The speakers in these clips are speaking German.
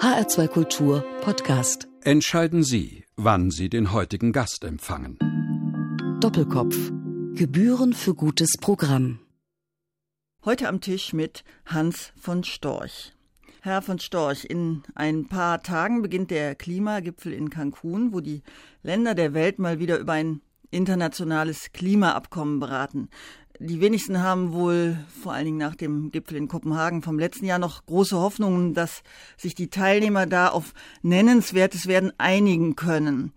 HR2 Kultur Podcast. Entscheiden Sie, wann Sie den heutigen Gast empfangen. Doppelkopf. Gebühren für gutes Programm. Heute am Tisch mit Hans von Storch. Herr von Storch, in ein paar Tagen beginnt der Klimagipfel in Cancun, wo die Länder der Welt mal wieder über ein internationales Klimaabkommen beraten. Die wenigsten haben wohl, vor allen Dingen nach dem Gipfel in Kopenhagen vom letzten Jahr, noch große Hoffnungen, dass sich die Teilnehmer da auf Nennenswertes werden einigen können.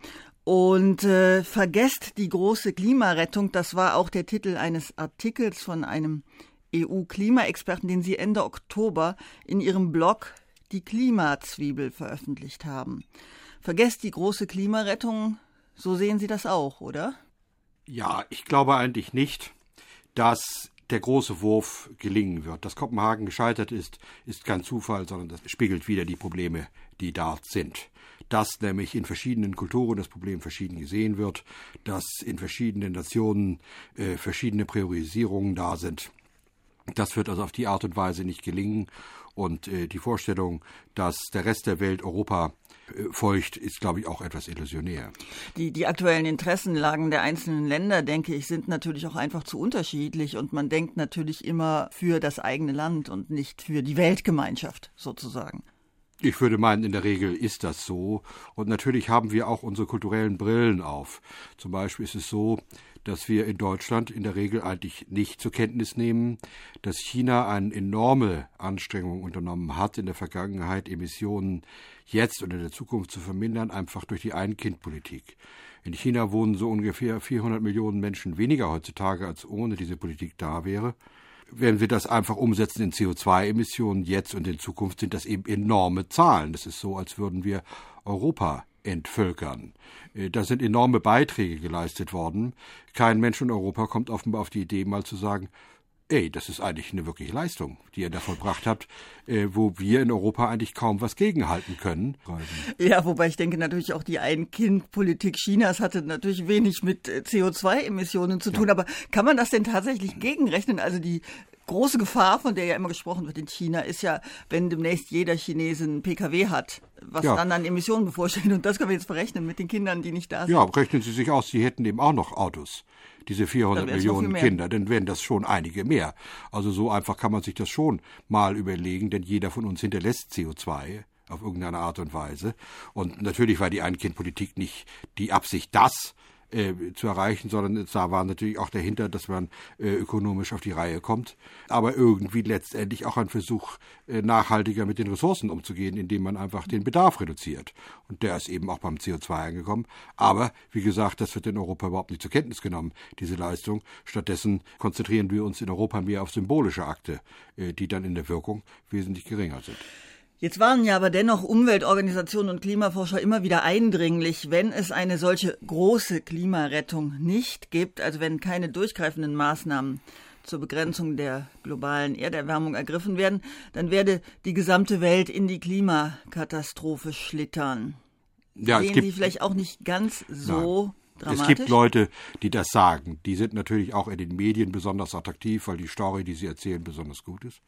Und vergesst die große Klimarettung, das war auch der Titel eines Artikels von einem EU-Klimaexperten, den Sie Ende Oktober in Ihrem Blog Die Klimazwiebel veröffentlicht haben. Vergesst die große Klimarettung, so sehen Sie das auch, oder? Ja, ich glaube eigentlich nicht, dass der große Wurf gelingen wird. Dass Kopenhagen gescheitert ist, ist kein Zufall, sondern das spiegelt wieder die Probleme, die da sind. Dass nämlich in verschiedenen Kulturen das Problem verschieden gesehen wird, dass in verschiedenen Nationen verschiedene Priorisierungen da sind. Das wird also auf die Art und Weise nicht gelingen. Und die Vorstellung, dass der Rest der Welt Europa folgt, ist, glaube ich, auch etwas illusionär. Die aktuellen Interessenlagen der einzelnen Länder, denke ich, sind natürlich auch einfach zu unterschiedlich. Und man denkt natürlich immer für das eigene Land und nicht für die Weltgemeinschaft sozusagen. Ich würde meinen, in der Regel ist das so. Und natürlich haben wir auch unsere kulturellen Brillen auf. Zum Beispiel ist es so, dass wir in Deutschland in der Regel eigentlich nicht zur Kenntnis nehmen, dass China eine enorme Anstrengung unternommen hat, in der Vergangenheit Emissionen jetzt und in der Zukunft zu vermindern, einfach durch die Ein-Kind-Politik. In China wohnen so ungefähr 400 Millionen Menschen weniger heutzutage, als ohne diese Politik da wäre. Wenn wir das einfach umsetzen in CO2-Emissionen jetzt und in Zukunft, sind das eben enorme Zahlen. Das ist so, als würden wir Europa entvölkern. Da sind enorme Beiträge geleistet worden. Kein Mensch in Europa kommt offenbar auf die Idee, mal zu sagen, das ist eigentlich eine wirkliche Leistung, die ihr da vollbracht habt, wo wir in Europa eigentlich kaum was gegenhalten können. Ja, wobei ich denke natürlich auch die Ein-Kind-Politik Chinas hatte natürlich wenig mit CO2-Emissionen zu tun. Ja. Aber kann man das denn tatsächlich gegenrechnen? Also die große Gefahr, von der ja immer gesprochen wird in China, ist ja, wenn demnächst jeder Chinese einen PKW hat, was dann an Emissionen bevorsteht. Und das können wir jetzt verrechnen mit den Kindern, die nicht da sind. Ja, rechnen Sie sich aus, Sie hätten eben auch noch Autos. Diese 400 Millionen Kinder, dann wären das schon einige mehr. Also so einfach kann man sich das schon mal überlegen, denn jeder von uns hinterlässt CO2 auf irgendeine Art und Weise. Und natürlich war die Ein-Kind-Politik nicht die Absicht, das zu erreichen, sondern da war natürlich auch dahinter, dass man ökonomisch auf die Reihe kommt, aber irgendwie letztendlich auch ein Versuch, nachhaltiger mit den Ressourcen umzugehen, indem man einfach den Bedarf reduziert. Und der ist eben auch beim CO2 angekommen. Aber, wie gesagt, das wird in Europa überhaupt nicht zur Kenntnis genommen, diese Leistung. Stattdessen konzentrieren wir uns in Europa mehr auf symbolische Akte, die dann in der Wirkung wesentlich geringer sind. Jetzt warnen ja aber dennoch Umweltorganisationen und Klimaforscher immer wieder eindringlich, wenn es eine solche große Klimarettung nicht gibt, also wenn keine durchgreifenden Maßnahmen zur Begrenzung der globalen Erderwärmung ergriffen werden, dann werde die gesamte Welt in die Klimakatastrophe schlittern. Ja, sehen Sie vielleicht auch nicht ganz so dramatisch? Es gibt Leute, die das sagen. Die sind natürlich auch in den Medien besonders attraktiv, weil die Story, die sie erzählen, besonders gut ist.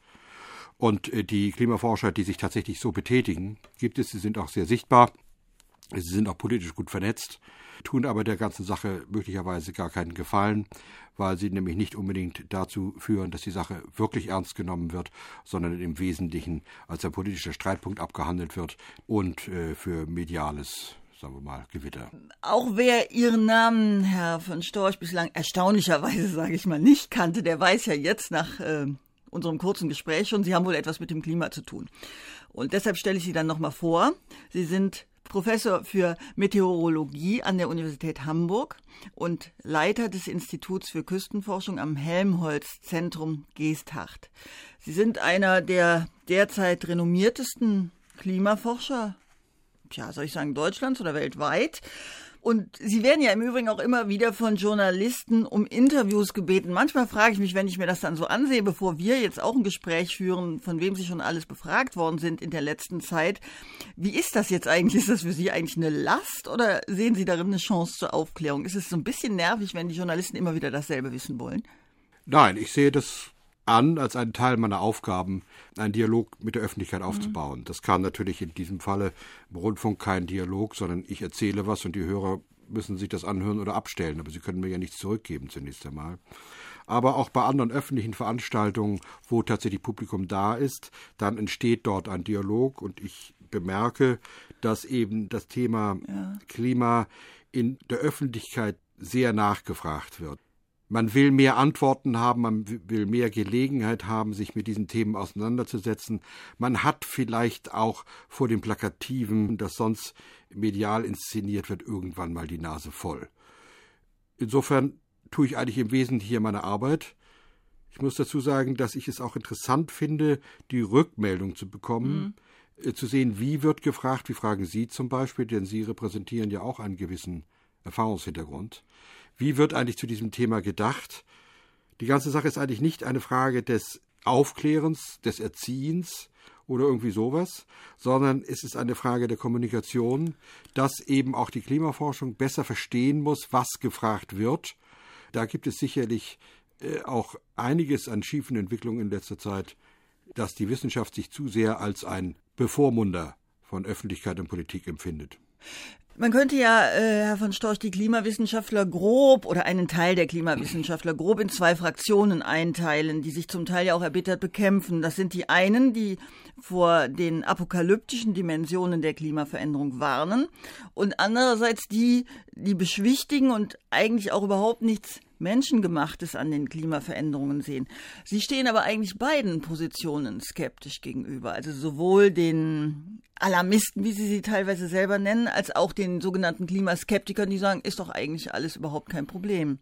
Und die Klimaforscher, die sich tatsächlich so betätigen, gibt es. Sie sind auch sehr sichtbar. Sie sind auch politisch gut vernetzt, tun aber der ganzen Sache möglicherweise gar keinen Gefallen, weil sie nämlich nicht unbedingt dazu führen, dass die Sache wirklich ernst genommen wird, sondern im Wesentlichen als ein politischer Streitpunkt abgehandelt wird und für mediales, sagen wir mal, Gewitter. Auch wer Ihren Namen, Herr von Storch, bislang erstaunlicherweise, sage ich mal, nicht kannte, der weiß ja jetzt nach unserem kurzen Gespräch schon, Sie haben wohl etwas mit dem Klima zu tun. Und deshalb stelle ich Sie dann nochmal vor. Sie sind Professor für Meteorologie an der Universität Hamburg und Leiter des Instituts für Küstenforschung am Helmholtz-Zentrum Geesthacht. Sie sind einer der derzeit renommiertesten Klimaforscher, soll ich sagen, Deutschlands oder weltweit. Und Sie werden ja im Übrigen auch immer wieder von Journalisten um Interviews gebeten. Manchmal frage ich mich, wenn ich mir das dann so ansehe, bevor wir jetzt auch ein Gespräch führen, von wem Sie schon alles befragt worden sind in der letzten Zeit. Wie ist das jetzt eigentlich? Ist das für Sie eigentlich eine Last oder sehen Sie darin eine Chance zur Aufklärung? Ist es so ein bisschen nervig, wenn die Journalisten immer wieder dasselbe wissen wollen? Nein, ich sehe das an, als einen Teil meiner Aufgaben, einen Dialog mit der Öffentlichkeit aufzubauen. Das kann natürlich in diesem Falle im Rundfunk kein Dialog, sondern ich erzähle was und die Hörer müssen sich das anhören oder abstellen. Aber sie können mir ja nichts zurückgeben zunächst einmal. Aber auch bei anderen öffentlichen Veranstaltungen, wo tatsächlich Publikum da ist, dann entsteht dort ein Dialog und ich bemerke, dass eben das Thema Klima in der Öffentlichkeit sehr nachgefragt wird. Man will mehr Antworten haben, man will mehr Gelegenheit haben, sich mit diesen Themen auseinanderzusetzen. Man hat vielleicht auch vor dem Plakativen, das sonst medial inszeniert wird, irgendwann mal die Nase voll. Insofern tue ich eigentlich im Wesentlichen hier meine Arbeit. Ich muss dazu sagen, dass ich es auch interessant finde, die Rückmeldung zu bekommen, zu sehen, wie wird gefragt, wie fragen Sie zum Beispiel, denn Sie repräsentieren ja auch einen gewissen Erfahrungshintergrund. Wie wird eigentlich zu diesem Thema gedacht? Die ganze Sache ist eigentlich nicht eine Frage des Aufklärens, des Erziehens oder irgendwie sowas, sondern es ist eine Frage der Kommunikation, dass eben auch die Klimaforschung besser verstehen muss, was gefragt wird. Da gibt es sicherlich auch einiges an schiefen Entwicklungen in letzter Zeit, dass die Wissenschaft sich zu sehr als ein Bevormunder von Öffentlichkeit und Politik empfindet. Man könnte ja, Herr von Storch, die Klimawissenschaftler grob oder einen Teil der Klimawissenschaftler grob in 2 Fraktionen einteilen, die sich zum Teil ja auch erbittert bekämpfen. Das sind die einen, die vor den apokalyptischen Dimensionen der Klimaveränderung warnen und andererseits die beschwichtigen und eigentlich auch überhaupt nichts Menschengemachtes an den Klimaveränderungen sehen. Sie stehen aber eigentlich beiden Positionen skeptisch gegenüber, also sowohl den Alarmisten, wie Sie sie teilweise selber nennen, als auch den sogenannten Klimaskeptikern, die sagen, ist doch eigentlich alles überhaupt kein Problem.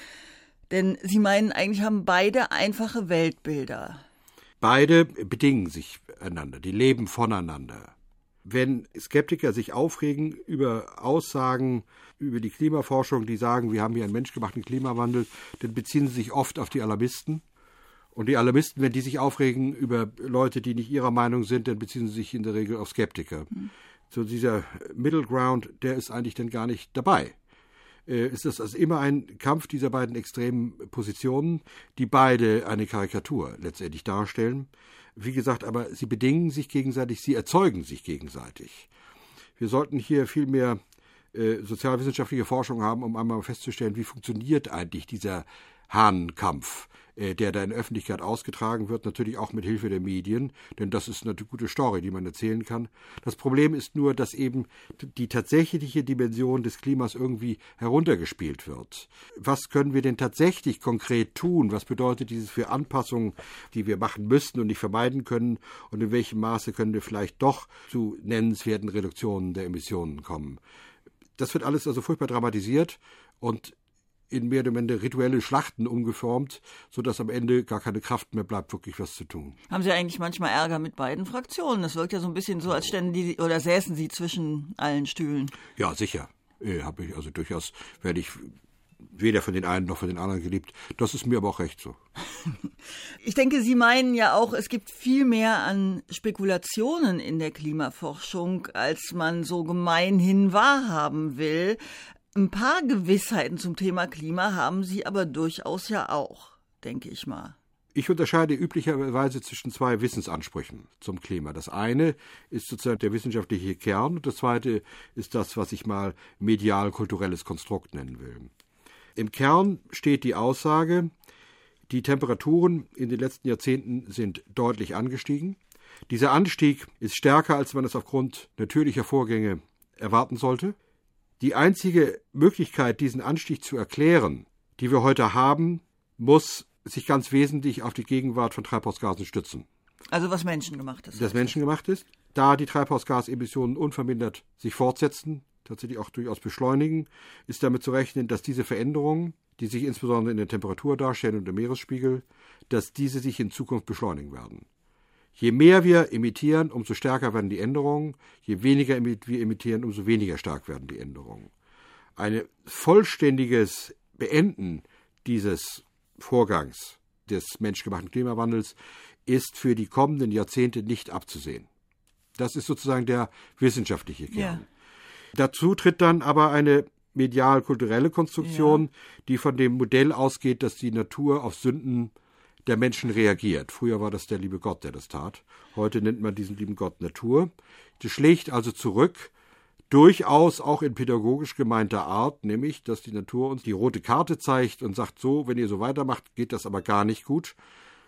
Denn Sie meinen, eigentlich haben beide einfache Weltbilder. Beide bedingen sich einander, die leben voneinander. Wenn Skeptiker sich aufregen über Aussagen über die Klimaforschung, die sagen, wir haben hier einen menschgemachten Klimawandel, dann beziehen sie sich oft auf die Alarmisten. Und die Alarmisten, wenn die sich aufregen über Leute, die nicht ihrer Meinung sind, dann beziehen sie sich in der Regel auf Skeptiker. So dieser Middle Ground, der ist eigentlich dann gar nicht dabei. Es ist also immer ein Kampf dieser beiden extremen Positionen, die beide eine Karikatur letztendlich darstellen. Wie gesagt, aber sie bedingen sich gegenseitig, sie erzeugen sich gegenseitig. Wir sollten hier viel mehr sozialwissenschaftliche Forschung haben, um einmal festzustellen, wie funktioniert eigentlich dieser Hahnenkampf, der da in der Öffentlichkeit ausgetragen wird, natürlich auch mit Hilfe der Medien, denn das ist eine gute Story, die man erzählen kann. Das Problem ist nur, dass eben die tatsächliche Dimension des Klimas irgendwie heruntergespielt wird. Was können wir denn tatsächlich konkret tun? Was bedeutet dieses für Anpassungen, die wir machen müssten und nicht vermeiden können? Und in welchem Maße können wir vielleicht doch zu nennenswerten Reduktionen der Emissionen kommen? Das wird alles also furchtbar dramatisiert und in mehr oder minder rituelle Schlachten umgeformt, sodass am Ende gar keine Kraft mehr bleibt, wirklich was zu tun. Haben Sie eigentlich manchmal Ärger mit beiden Fraktionen? Das wirkt ja so ein bisschen so, als ständen die oder säßen Sie zwischen allen Stühlen. Ja, sicher. Habe ich also durchaus, werde ich weder von den einen noch von den anderen geliebt. Das ist mir aber auch recht so. Ich denke, Sie meinen ja auch, es gibt viel mehr an Spekulationen in der Klimaforschung, als man so gemeinhin wahrhaben will. Ein paar Gewissheiten zum Thema Klima haben Sie aber durchaus ja auch, denke ich mal. Ich unterscheide üblicherweise zwischen 2 Wissensansprüchen zum Klima. Das eine ist sozusagen der wissenschaftliche Kern und das zweite ist das, was ich mal medial-kulturelles Konstrukt nennen will. Im Kern steht die Aussage, die Temperaturen in den letzten Jahrzehnten sind deutlich angestiegen. Dieser Anstieg ist stärker, als man es aufgrund natürlicher Vorgänge erwarten sollte. Die einzige Möglichkeit, diesen Anstieg zu erklären, die wir heute haben, muss sich ganz wesentlich auf die Gegenwart von Treibhausgasen stützen. Also was menschengemacht ist. Das menschengemacht ist, da die Treibhausgasemissionen unvermindert sich fortsetzen, tatsächlich auch durchaus beschleunigen, ist damit zu rechnen, dass diese Veränderungen, die sich insbesondere in der Temperatur darstellen und im Meeresspiegel, dass diese sich in Zukunft beschleunigen werden. Je mehr wir emittieren, umso stärker werden die Änderungen. Je weniger wir emittieren, umso weniger stark werden die Änderungen. Ein vollständiges Beenden dieses Vorgangs des menschgemachten Klimawandels ist für die kommenden Jahrzehnte nicht abzusehen. Das ist sozusagen der wissenschaftliche Kern. Ja. Dazu tritt dann aber eine medial-kulturelle Konstruktion, die von dem Modell ausgeht, dass die Natur auf Sünden der Menschen reagiert. Früher war das der liebe Gott, der das tat. Heute nennt man diesen lieben Gott Natur. Das schlägt also zurück, durchaus auch in pädagogisch gemeinter Art, nämlich, dass die Natur uns die rote Karte zeigt und sagt, so, wenn ihr so weitermacht, geht das aber gar nicht gut.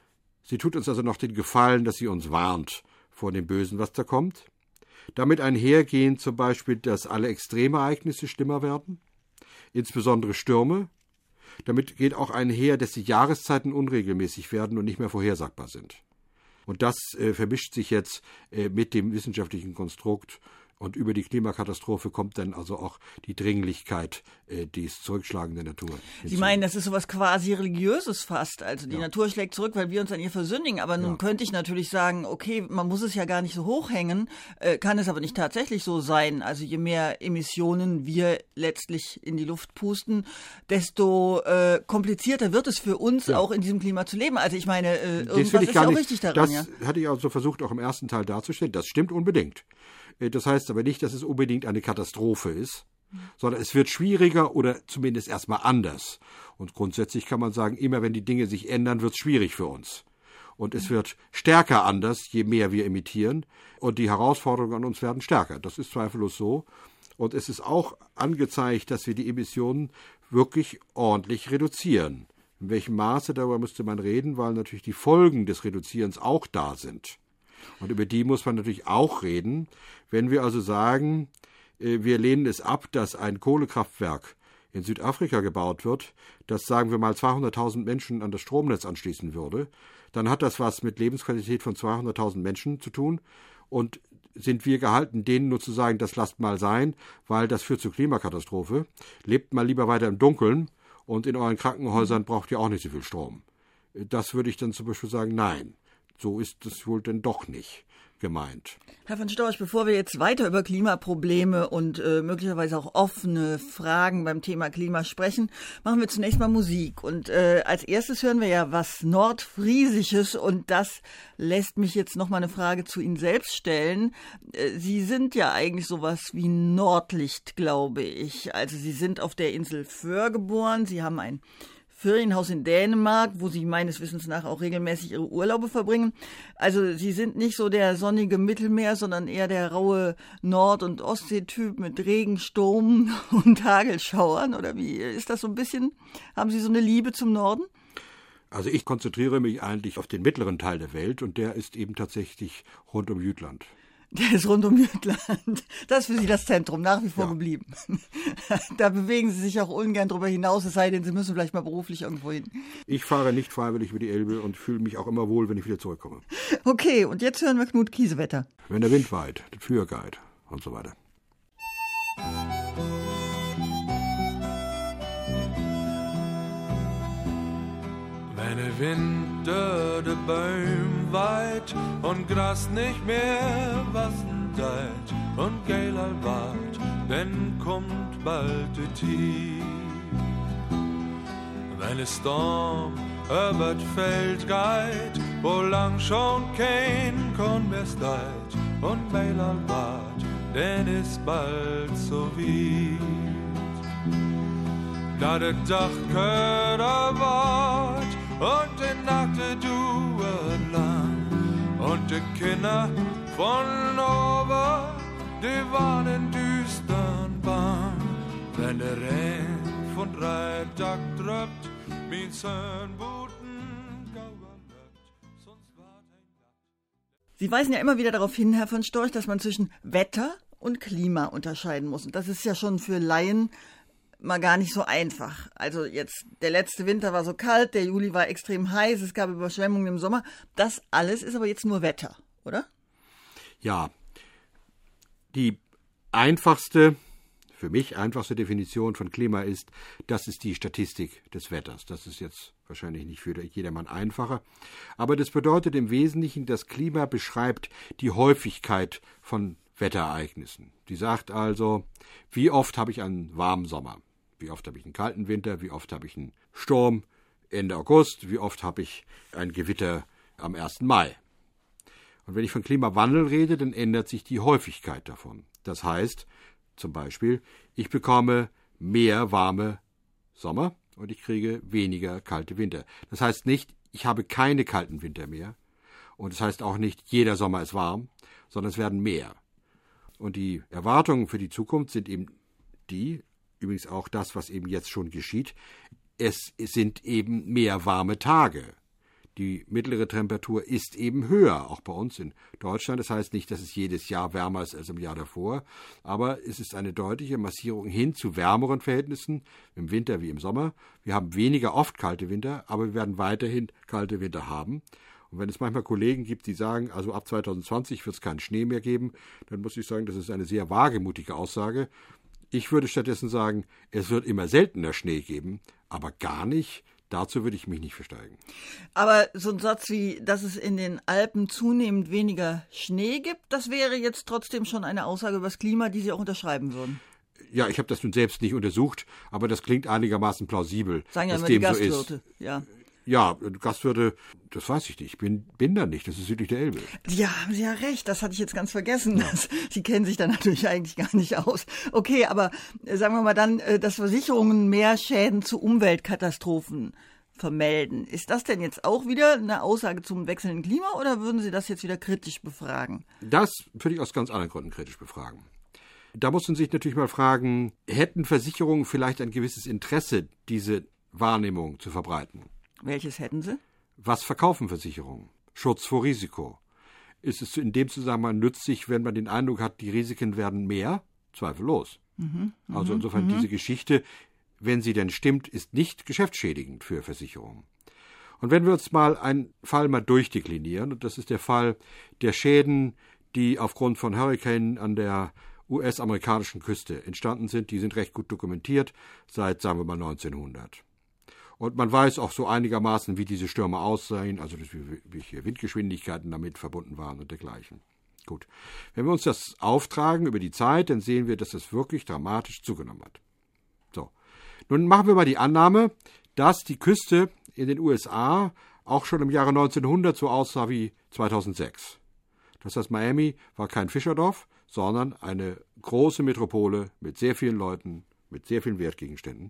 Sie tut uns also noch den Gefallen, dass sie uns warnt vor dem Bösen, was da kommt. Damit einhergehen zum Beispiel, dass alle Extremereignisse schlimmer werden, insbesondere Stürme. Damit geht auch einher, dass die Jahreszeiten unregelmäßig werden und nicht mehr vorhersagbar sind. Und das vermischt sich jetzt mit dem wissenschaftlichen Konstrukt. Und über die Klimakatastrophe kommt dann also auch die Dringlichkeit des Zurückschlagen der Natur hinzu. Sie meinen, das ist sowas quasi Religiöses fast. Also die Natur schlägt zurück, weil wir uns an ihr versündigen. Aber nun könnte ich natürlich sagen, okay, man muss es ja gar nicht so hochhängen, kann es aber nicht tatsächlich so sein. Also je mehr Emissionen wir letztlich in die Luft pusten, desto komplizierter wird es für uns auch in diesem Klima zu leben. Also ich meine, irgendwas ist ja auch richtig daran. Das hatte ich also versucht, auch im ersten Teil darzustellen. Das stimmt unbedingt. Das heißt aber nicht, dass es unbedingt eine Katastrophe ist, sondern es wird schwieriger oder zumindest erstmal anders. Und grundsätzlich kann man sagen, immer wenn die Dinge sich ändern, wird es schwierig für uns. Und es wird stärker anders, je mehr wir emittieren. Und die Herausforderungen an uns werden stärker. Das ist zweifellos so. Und es ist auch angezeigt, dass wir die Emissionen wirklich ordentlich reduzieren. In welchem Maße, darüber müsste man reden, weil natürlich die Folgen des Reduzierens auch da sind. Und über die muss man natürlich auch reden. Wenn wir also sagen, wir lehnen es ab, dass ein Kohlekraftwerk in Südafrika gebaut wird, das, sagen wir mal, 200.000 Menschen an das Stromnetz anschließen würde, dann hat das was mit Lebensqualität von 200.000 Menschen zu tun. Und sind wir gehalten, denen nur zu sagen, das lasst mal sein, weil das führt zur Klimakatastrophe. Lebt mal lieber weiter im Dunkeln und in euren Krankenhäusern braucht ihr auch nicht so viel Strom. Das würde ich dann zum Beispiel sagen, nein. So ist es wohl denn doch nicht gemeint. Herr von Storch, bevor wir jetzt weiter über Klimaprobleme und möglicherweise auch offene Fragen beim Thema Klima sprechen, machen wir zunächst mal Musik. Und als erstes hören wir ja was Nordfriesisches und das lässt mich jetzt noch mal eine Frage zu Ihnen selbst stellen. Sie sind ja eigentlich sowas wie Nordlicht, glaube ich. Also Sie sind auf der Insel Föhr geboren, Sie haben ein Ferienhaus in Dänemark, wo Sie meines Wissens nach auch regelmäßig Ihre Urlaube verbringen. Also Sie sind nicht so der sonnige Mittelmeer, sondern eher der raue Nord- und Ostseetyp mit Regen, Sturm und Hagelschauern. Oder wie ist das so ein bisschen? Haben Sie so eine Liebe zum Norden? Also ich konzentriere mich eigentlich auf den mittleren Teil der Welt und der ist eben tatsächlich rund um Jütland. Der ist rund um Jütland. Das ist für Sie das Zentrum, nach wie vor geblieben. Da bewegen Sie sich auch ungern drüber hinaus, es sei denn, Sie müssen vielleicht mal beruflich irgendwo hin. Ich fahre nicht freiwillig über die Elbe und fühle mich auch immer wohl, wenn ich wieder zurückkomme. Okay, und jetzt hören wir Knut Kiesewetter. Wenn der Wind weht, der Fürguide und so weiter. Wenn der Wind durch die Bäume weht und Gras nicht mehr wachsen deit und geiler wart, dann kommt bald die Tief. Wenn es Sturm über das Feld geht, wo lang schon kein Korn mehr steht und geiler wart, denn ist bald so weit. Da der Dachköder wart und die Nacht dauert lang und die Kinder von oben, die waren in düstern Bahn. Wenn der Regen von 3 Tagen drückt, mein Sohn Buten gauert, sonst wart ein Nacht. Sie weisen ja immer wieder darauf hin, Herr von Storch, dass man zwischen Wetter und Klima unterscheiden muss. Und das ist ja schon für Laien mal gar nicht so einfach. Also jetzt, der letzte Winter war so kalt, der Juli war extrem heiß, es gab Überschwemmungen im Sommer. Das alles ist aber jetzt nur Wetter, oder? Ja, die einfachste, für mich einfachste Definition von Klima ist, das ist die Statistik des Wetters. Das ist jetzt wahrscheinlich nicht für jedermann einfacher. Aber das bedeutet im Wesentlichen, das Klima beschreibt die Häufigkeit von Wetterereignissen. Die sagt also, wie oft habe ich einen warmen Sommer? Wie oft habe ich einen kalten Winter? Wie oft habe ich einen Sturm Ende August? Wie oft habe ich ein Gewitter am 1. Mai? Und wenn ich von Klimawandel rede, dann ändert sich die Häufigkeit davon. Das heißt, zum Beispiel, ich bekomme mehr warme Sommer und ich kriege weniger kalte Winter. Das heißt nicht, ich habe keine kalten Winter mehr. Und das heißt auch nicht, jeder Sommer ist warm, sondern es werden mehr. Und die Erwartungen für die Zukunft sind eben die, übrigens auch das, was eben jetzt schon geschieht, es sind eben mehr warme Tage. Die mittlere Temperatur ist eben höher, auch bei uns in Deutschland. Das heißt nicht, dass es jedes Jahr wärmer ist als im Jahr davor, aber es ist eine deutliche Massierung hin zu wärmeren Verhältnissen, im Winter wie im Sommer. Wir haben weniger oft kalte Winter, aber wir werden weiterhin kalte Winter haben. Und wenn es manchmal Kollegen gibt, die sagen, also ab 2020 wird es keinen Schnee mehr geben, dann muss ich sagen, das ist eine sehr wagemutige Aussage. Ich würde stattdessen sagen, es wird immer seltener Schnee geben, aber gar nicht. Dazu würde ich mich nicht versteigen. Aber so ein Satz wie, dass es in den Alpen zunehmend weniger Schnee gibt, das wäre jetzt trotzdem schon eine Aussage über das Klima, die Sie auch unterschreiben würden. Ja, ich habe das nun selbst nicht untersucht, aber das klingt einigermaßen plausibel. Sagen ja dass immer die dem so Gastwirte, ist. ja. Ja, Gastwirte, das weiß ich nicht. Ich bin da nicht. Das ist südlich der Elbe. Ja, haben Sie ja recht. Das hatte ich jetzt ganz vergessen. Sie kennen sich da natürlich eigentlich gar nicht aus. Okay, aber sagen wir mal dann, dass Versicherungen mehr Schäden zu Umweltkatastrophen vermelden. Ist das denn jetzt auch wieder eine Aussage zum wechselnden Klima oder würden Sie das jetzt wieder kritisch befragen? Das würde ich aus ganz anderen Gründen kritisch befragen. Da muss man sich natürlich mal fragen, hätten Versicherungen vielleicht ein gewisses Interesse, diese Wahrnehmung zu verbreiten? Welches hätten Sie? Was verkaufen Versicherungen? Schutz vor Risiko. Ist es in dem Zusammenhang nützlich, wenn man den Eindruck hat, die Risiken werden mehr? Zweifellos. Also insofern diese Geschichte, wenn sie denn stimmt, ist nicht geschäftsschädigend für Versicherungen. Und wenn wir uns mal einen Fall mal durchdeklinieren, und das ist der Fall der Schäden, die aufgrund von Hurrikanen an der US-amerikanischen Küste entstanden sind, die sind recht gut dokumentiert seit, sagen wir mal, 1900. Und man weiß auch so einigermaßen, wie diese Stürme aussehen, also welche Windgeschwindigkeiten damit verbunden waren und dergleichen. Gut. Wenn wir uns das auftragen über die Zeit, dann sehen wir, dass das wirklich dramatisch zugenommen hat. So. Nun machen wir mal die Annahme, dass die Küste in den USA auch schon im Jahre 1900 so aussah wie 2006. Das heißt, Miami war kein Fischerdorf, sondern eine große Metropole mit sehr vielen Leuten, mit sehr vielen Wertgegenständen.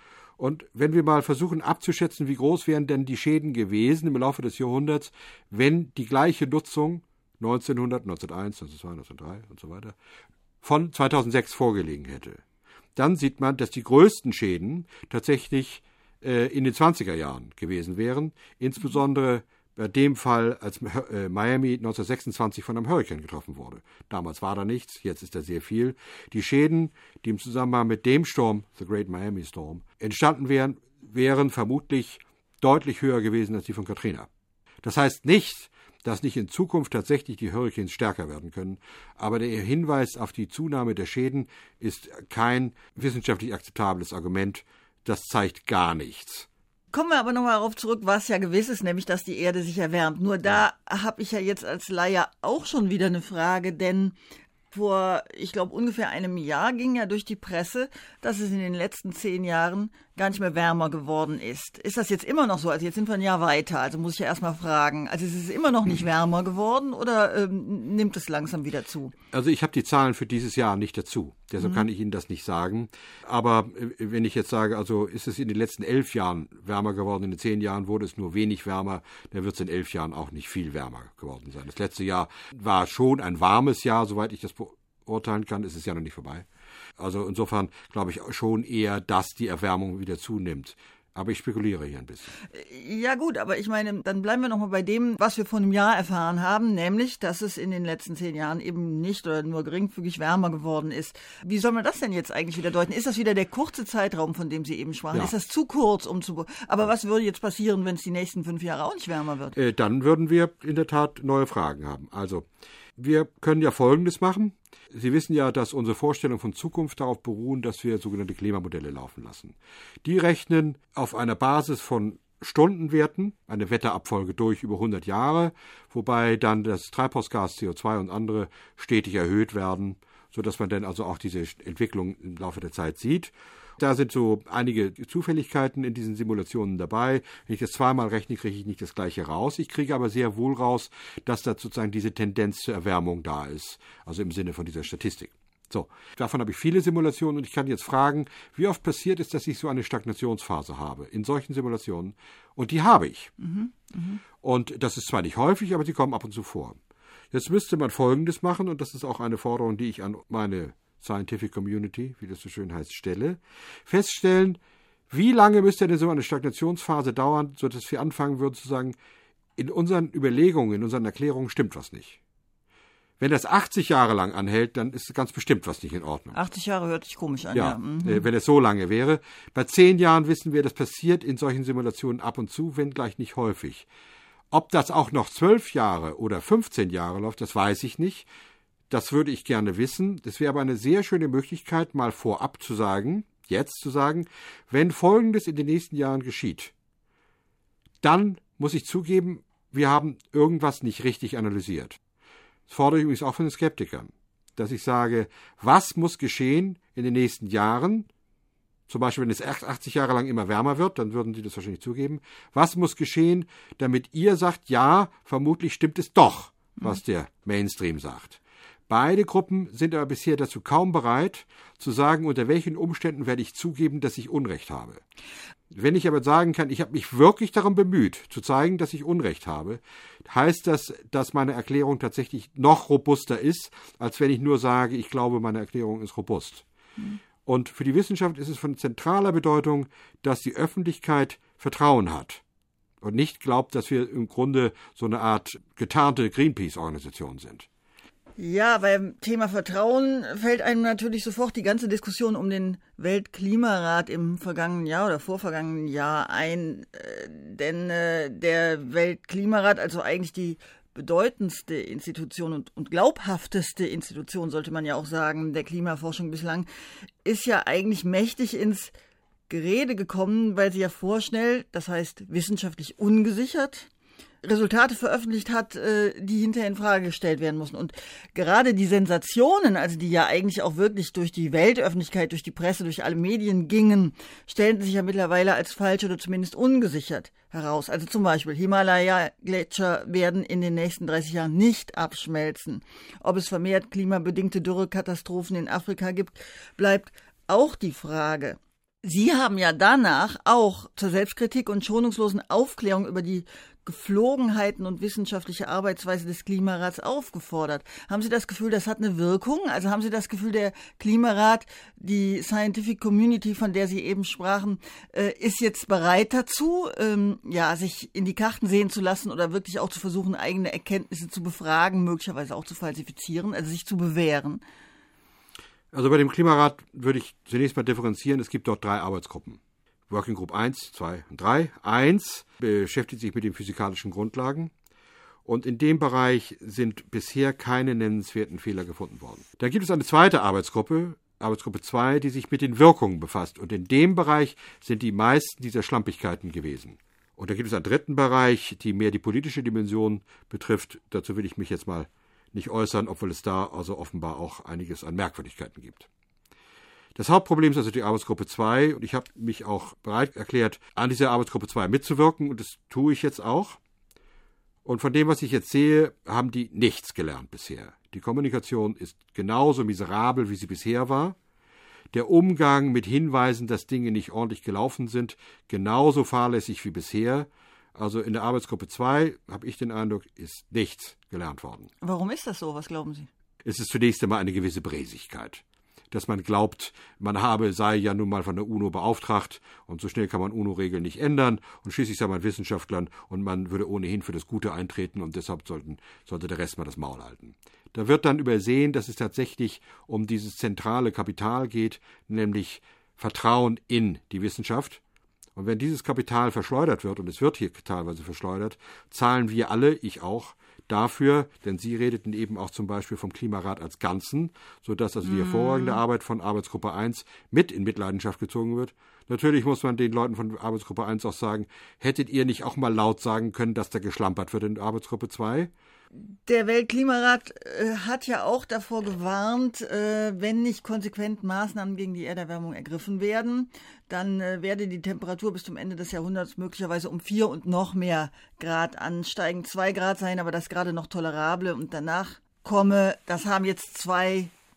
Und wenn wir mal versuchen abzuschätzen, wie groß wären denn die Schäden gewesen im Laufe des Jahrhunderts, wenn die gleiche Nutzung 1900, 1901, 1902, 1903 und so weiter von 2006 vorgelegen hätte, dann sieht man, dass die größten Schäden tatsächlich in den 20er Jahren gewesen wären, insbesondere bei dem Fall, als Miami 1926 von einem Hurrikan getroffen wurde. Damals war da nichts, jetzt ist da sehr viel. Die Schäden, die im Zusammenhang mit dem Sturm, The Great Miami Storm, entstanden wären vermutlich deutlich höher gewesen als die von Katrina. Das heißt nicht, dass nicht in Zukunft tatsächlich die Hurrikane stärker werden können, aber der Hinweis auf die Zunahme der Schäden ist kein wissenschaftlich akzeptables Argument. Das zeigt gar nichts. Kommen wir aber nochmal darauf zurück, was ja gewiss ist, nämlich, dass die Erde sich erwärmt. Nur da habe ich ja jetzt als Laie auch schon wieder eine Frage, denn vor, ich glaube, ungefähr einem Jahr ging ja durch die Presse, dass es in den letzten 10 Jahren gar nicht mehr wärmer geworden ist. Ist das jetzt immer noch so? Also jetzt sind wir ein Jahr weiter, also muss ich ja erstmal fragen. Also ist es immer noch nicht wärmer geworden oder nimmt es langsam wieder zu? Also ich habe die Zahlen für dieses Jahr nicht dazu, deshalb kann ich Ihnen das nicht sagen. Aber wenn ich jetzt sage, also ist es in den letzten 11 Jahren wärmer geworden, in den 10 Jahren wurde es nur wenig wärmer, dann wird es in 11 Jahren auch nicht viel wärmer geworden sein. Das letzte Jahr war schon ein warmes Jahr, soweit ich das beurteilen kann, ist es ja noch nicht vorbei. Also insofern glaube ich schon eher, dass die Erwärmung wieder zunimmt. Aber ich spekuliere hier ein bisschen. Ja gut, aber ich meine, dann bleiben wir nochmal bei dem, was wir vor einem Jahr erfahren haben, nämlich, dass es in den letzten 10 Jahren eben nicht oder nur geringfügig wärmer geworden ist. Wie soll man das denn jetzt eigentlich wieder deuten? Ist das wieder der kurze Zeitraum, von dem Sie eben sprachen? Ja. Ist das zu kurz, aber was würde jetzt passieren, wenn es die nächsten 5 Jahre auch nicht wärmer wird? Dann würden wir in der Tat neue Fragen haben. Also, wir können ja Folgendes machen. Sie wissen ja, dass unsere Vorstellungen von Zukunft darauf beruhen, dass wir sogenannte Klimamodelle laufen lassen. Die rechnen auf einer Basis von Stundenwerten, eine Wetterabfolge durch über 100 Jahre, wobei dann das Treibhausgas CO2 und andere stetig erhöht werden, sodass man dann also auch diese Entwicklung im Laufe der Zeit sieht. Da sind so einige Zufälligkeiten in diesen Simulationen dabei. Wenn ich das zweimal rechne, kriege ich nicht das Gleiche raus. Ich kriege aber sehr wohl raus, dass da sozusagen diese Tendenz zur Erwärmung da ist. Also im Sinne von dieser Statistik. So, davon habe ich viele Simulationen und ich kann jetzt fragen, wie oft passiert es, dass ich so eine Stagnationsphase habe in solchen Simulationen? Und die habe ich. Und das ist zwar nicht häufig, aber sie kommen ab und zu vor. Jetzt müsste man Folgendes machen, und das ist auch eine Forderung, die ich an meine Scientific Community, wie das so schön heißt, stelle, feststellen, wie lange müsste denn so eine Stagnationsphase dauern, sodass wir anfangen würden zu sagen, in unseren Überlegungen, in unseren Erklärungen stimmt was nicht. Wenn das 80 Jahre lang anhält, dann ist ganz bestimmt was nicht in Ordnung. 80 Jahre hört sich komisch an, ja. Wenn es so lange wäre. Bei 10 Jahren wissen wir, das passiert in solchen Simulationen ab und zu, wenngleich nicht häufig. Ob das auch noch 12 Jahre oder 15 Jahre läuft, das weiß ich nicht. Das würde ich gerne wissen. Das wäre aber eine sehr schöne Möglichkeit, mal vorab zu sagen, jetzt zu sagen, wenn Folgendes in den nächsten Jahren geschieht, dann muss ich zugeben, wir haben irgendwas nicht richtig analysiert. Das fordere ich übrigens auch von den Skeptikern, dass ich sage, was muss geschehen in den nächsten Jahren, zum Beispiel wenn es 80 Jahre lang immer wärmer wird, dann würden Sie das wahrscheinlich zugeben, was muss geschehen, damit ihr sagt, ja, vermutlich stimmt es doch, was der Mainstream sagt. Beide Gruppen sind aber bisher dazu kaum bereit, zu sagen, unter welchen Umständen werde ich zugeben, dass ich Unrecht habe. Wenn ich aber sagen kann, ich habe mich wirklich darum bemüht, zu zeigen, dass ich Unrecht habe, heißt das, dass meine Erklärung tatsächlich noch robuster ist, als wenn ich nur sage, ich glaube, meine Erklärung ist robust. Und für die Wissenschaft ist es von zentraler Bedeutung, dass die Öffentlichkeit Vertrauen hat und nicht glaubt, dass wir im Grunde so eine Art getarnte Greenpeace-Organisation sind. Ja, beim Thema Vertrauen fällt einem natürlich sofort die ganze Diskussion um den Weltklimarat im vergangenen Jahr oder vorvergangenen Jahr ein. Denn der Weltklimarat, also eigentlich die bedeutendste Institution und glaubhafteste Institution, sollte man ja auch sagen, der Klimaforschung bislang, ist ja eigentlich mächtig ins Gerede gekommen, weil sie ja vorschnell, das heißt wissenschaftlich ungesichert, Resultate veröffentlicht hat, die hinterher in Frage gestellt werden mussten. Und gerade die Sensationen, also die ja eigentlich auch wirklich durch die Weltöffentlichkeit, durch die Presse, durch alle Medien gingen, stellten sich ja mittlerweile als falsch oder zumindest ungesichert heraus. Also zum Beispiel, Himalaya-Gletscher werden in den nächsten 30 Jahren nicht abschmelzen. Ob es vermehrt klimabedingte Dürrekatastrophen in Afrika gibt, bleibt auch die Frage. Sie haben ja danach auch zur Selbstkritik und schonungslosen Aufklärung über die Geflogenheiten und wissenschaftliche Arbeitsweise des Klimarats aufgefordert. Haben Sie das Gefühl, das hat eine Wirkung? Also haben Sie das Gefühl, der Klimarat, die Scientific Community, von der Sie eben sprachen, ist jetzt bereit dazu, sich in die Karten sehen zu lassen oder wirklich auch zu versuchen, eigene Erkenntnisse zu befragen, möglicherweise auch zu falsifizieren, also sich zu bewähren? Also bei dem Klimarat würde ich zunächst mal differenzieren. Es gibt dort 3 Arbeitsgruppen. Working Group 1, 2 und 3. 1 beschäftigt sich mit den physikalischen Grundlagen und in dem Bereich sind bisher keine nennenswerten Fehler gefunden worden. Dann gibt es eine zweite Arbeitsgruppe, Arbeitsgruppe 2, die sich mit den Wirkungen befasst und in dem Bereich sind die meisten dieser Schlampigkeiten gewesen. Und dann gibt es einen dritten Bereich, die mehr die politische Dimension betrifft. Dazu will ich mich jetzt mal nicht äußern, obwohl es da also offenbar auch einiges an Merkwürdigkeiten gibt. Das Hauptproblem ist also die Arbeitsgruppe 2 und ich habe mich auch bereit erklärt, an dieser Arbeitsgruppe 2 mitzuwirken und das tue ich jetzt auch. Und von dem, was ich jetzt sehe, haben die nichts gelernt bisher. Die Kommunikation ist genauso miserabel, wie sie bisher war. Der Umgang mit Hinweisen, dass Dinge nicht ordentlich gelaufen sind, genauso fahrlässig wie bisher. Also in der Arbeitsgruppe 2, habe ich den Eindruck, ist nichts gelernt worden. Warum ist das so? Was glauben Sie? Es ist zunächst einmal eine gewisse Bräsigkeit. Dass man glaubt, sei ja nun mal von der UNO beauftragt und so schnell kann man UNO-Regeln nicht ändern und schließlich sei man Wissenschaftler und man würde ohnehin für das Gute eintreten und deshalb sollte der Rest mal das Maul halten. Da wird dann übersehen, dass es tatsächlich um dieses zentrale Kapital geht, nämlich Vertrauen in die Wissenschaft. Und wenn dieses Kapital verschleudert wird, und es wird hier teilweise verschleudert, zahlen wir alle, ich auch, dafür, denn Sie redeten eben auch zum Beispiel vom Klimarat als Ganzen, sodass also die hervorragende Arbeit von Arbeitsgruppe 1 mit in Mitleidenschaft gezogen wird. Natürlich muss man den Leuten von Arbeitsgruppe 1 auch sagen, hättet ihr nicht auch mal laut sagen können, dass da geschlampert wird in Arbeitsgruppe 2? Der Weltklimarat hat ja auch davor gewarnt, wenn nicht konsequent Maßnahmen gegen die Erderwärmung ergriffen werden, dann werde die Temperatur bis zum Ende des Jahrhunderts möglicherweise um 4 und noch mehr Grad ansteigen. 2 Grad seien aber das gerade noch tolerable und danach komme, das haben jetzt 2